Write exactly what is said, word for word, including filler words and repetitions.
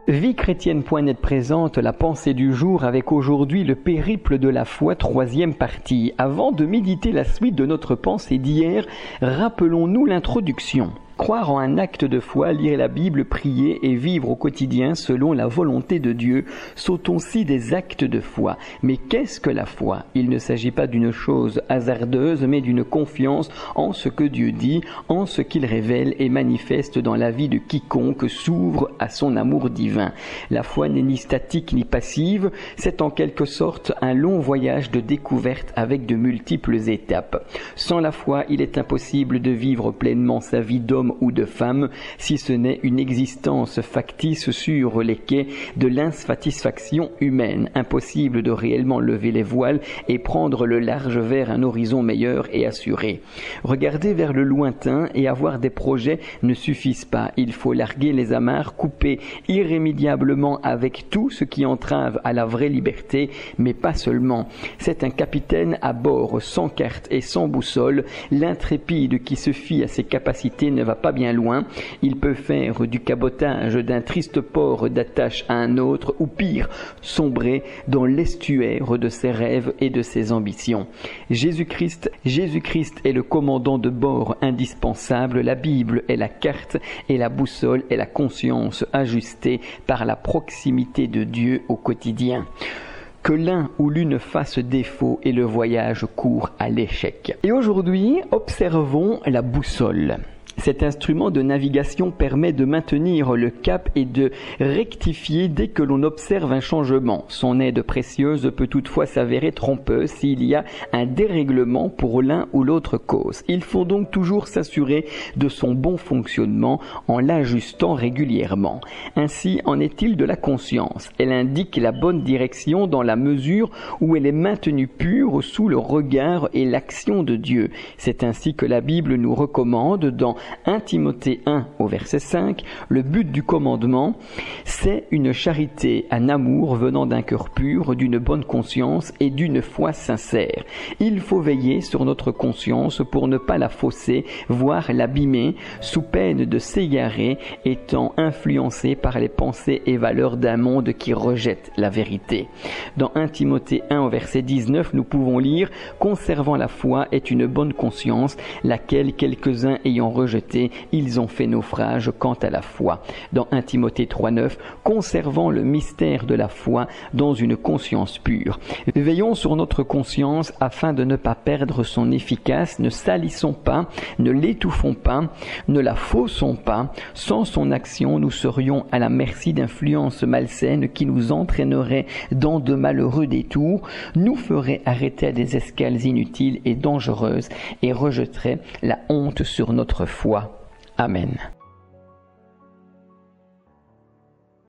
Vie chrétienne point net présente la pensée du jour avec aujourd'hui le périple de la foi, troisième partie. Avant de méditer la suite de notre pensée d'hier, rappelons-nous l'introduction. Croire en un acte de foi, lire la Bible, prier et vivre au quotidien selon la volonté de Dieu sont aussi des actes de foi. Mais qu'est-ce que la foi? Il ne s'agit pas d'une chose hasardeuse, mais d'une confiance en ce que Dieu dit, en ce qu'il révèle et manifeste dans la vie de quiconque s'ouvre à son amour divin. La foi n'est ni statique ni passive, c'est en quelque sorte un long voyage de découverte avec de multiples étapes. Sans la foi, il est impossible de vivre pleinement sa vie d'homme ou de femme, si ce n'est une existence factice sur les quais de l'insatisfaction humaine. Impossible de réellement lever les voiles et prendre le large vers un horizon meilleur et assuré. Regarder vers le lointain et avoir des projets ne suffisent pas. Il faut larguer les amarres, couper irrémédiablement avec tout ce qui entrave à la vraie liberté, mais pas seulement. C'est un capitaine à bord, sans carte et sans boussole. L'intrépide qui se fie à ses capacités ne va pas bien loin. Il peut faire du cabotage d'un triste port d'attache à un autre, ou pire, sombrer dans l'estuaire de ses rêves et de ses ambitions. Jésus-Christ, Jésus-Christ est le commandant de bord indispensable. La Bible est la carte et la boussole est la conscience ajustée par la proximité de Dieu au quotidien. Que l'un ou l'une fasse défaut et le voyage court à l'échec. Et aujourd'hui, observons la boussole. Cet instrument de navigation permet de maintenir le cap et de rectifier dès que l'on observe un changement. Son aide précieuse peut toutefois s'avérer trompeuse s'il y a un dérèglement pour l'un ou l'autre cause. Il faut donc toujours s'assurer de son bon fonctionnement en l'ajustant régulièrement. Ainsi en est-il de la conscience. Elle indique la bonne direction dans la mesure où elle est maintenue pure sous le regard et l'action de Dieu. C'est ainsi que la Bible nous recommande dans un Timothée un au verset cinq, le but du commandement, c'est une charité, un amour venant d'un cœur pur, d'une bonne conscience et d'une foi sincère. Il faut veiller sur notre conscience pour ne pas la fausser, voire l'abîmer, sous peine de s'égarer, étant influencé par les pensées et valeurs d'un monde qui rejette la vérité. Dans un Timothée un au verset dix-neuf, nous pouvons lire « Conservant la foi est une bonne conscience, laquelle quelques-uns ayant rejeté, ils ont fait naufrage quant à la foi. » Dans un Timothée trois neuf, conservant le mystère de la foi dans une conscience pure. Veillons sur notre conscience afin de ne pas perdre son efficace, ne salissons pas, ne l'étouffons pas, ne la faussons pas. Sans son action, nous serions à la merci d'influences malsaines qui nous entraîneraient dans de malheureux détours, nous feraient arrêter à des escales inutiles et dangereuses et rejetteraient la honte sur notre foi. Amen.